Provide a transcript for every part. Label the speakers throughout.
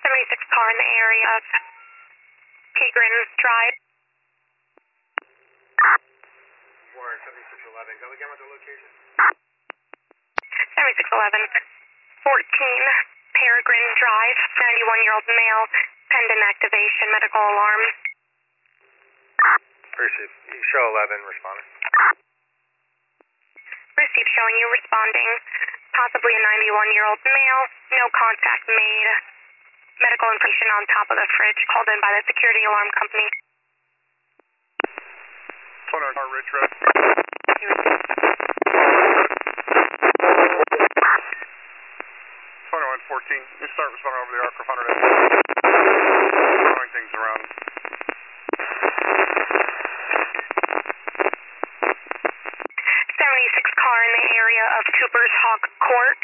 Speaker 1: 76 car in the area of Tigran Drive.
Speaker 2: Warren, 7611. Go again with the location.
Speaker 1: 7611. 14 Peregrine Drive. 91-year-old male. Pendant activation. Medical alarm.
Speaker 2: Received. Show 11, responding.
Speaker 1: Received, showing you responding. Possibly a 91-year-old male. No contact made. Medical information on top of the fridge. Called in by the security alarm company.
Speaker 2: 21 Ridge Road. 2114. You start responding over the arc for 100. Throwing things around.
Speaker 1: 76 car in the area of Cooper's Hawk Court.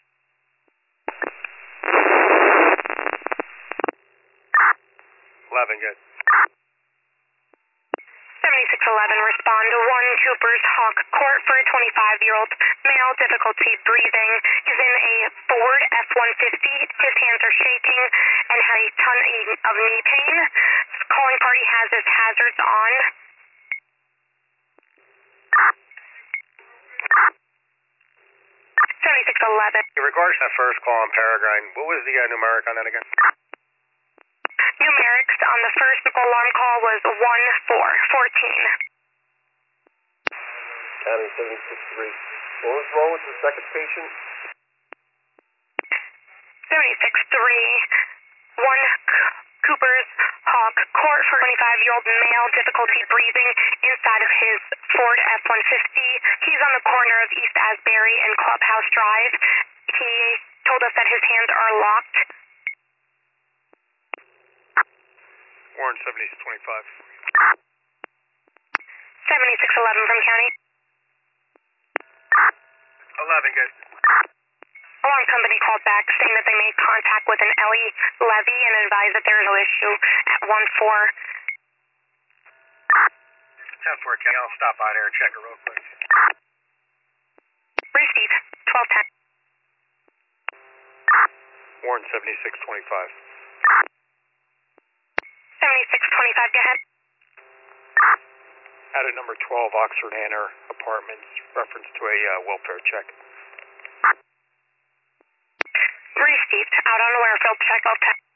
Speaker 2: 11, good.
Speaker 1: 7611, respond to 1 Cooper's Hawk Court for a 25-year-old male, difficulty breathing. He's in a Ford F-150. His hands are shaking and has a ton of knee pain. Calling party has his hazards on. 7611.
Speaker 2: In regards to that first call on Peregrine, what was the numeric on that again?
Speaker 1: Numerics on the first alarm call was 1414.
Speaker 2: County 763. What was wrong with the second patient?
Speaker 1: 763. 1 Cooper's Hawk Court for a 25-year-old male, difficulty breathing inside of his Ford F-150. He's on the corner of East Asbury and Clubhouse Drive. He told us that his hands are locked.
Speaker 2: Warren, 7025.
Speaker 1: 7611 from county.
Speaker 2: 11, good.
Speaker 1: Alarm company called back saying that they made contact with an Ellie Levy and advised that there is no issue at 14.
Speaker 2: 10-4, King. I'll stop by there and check it real quick.
Speaker 1: Receive. 1210.
Speaker 2: Warren, 7625.
Speaker 1: 7625, go ahead.
Speaker 2: Out at number 12, Oxford Manor Apartments, reference to a welfare check.
Speaker 1: Received. Out on a Warefield check.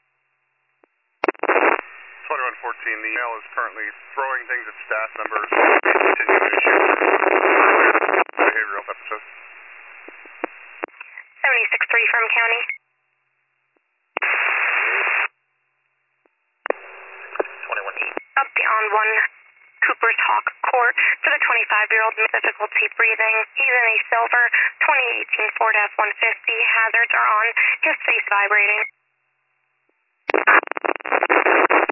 Speaker 2: 2114, the male is currently throwing things at staff members. Continuing issue. Behavioral episode.
Speaker 1: 763 from county.
Speaker 2: 21.
Speaker 1: Up on 1 Cooper's Hawk Court for the 25-year-old with difficulty breathing. He's in a silver 2018 Ford F-150. Hazards are on. His face vibrating.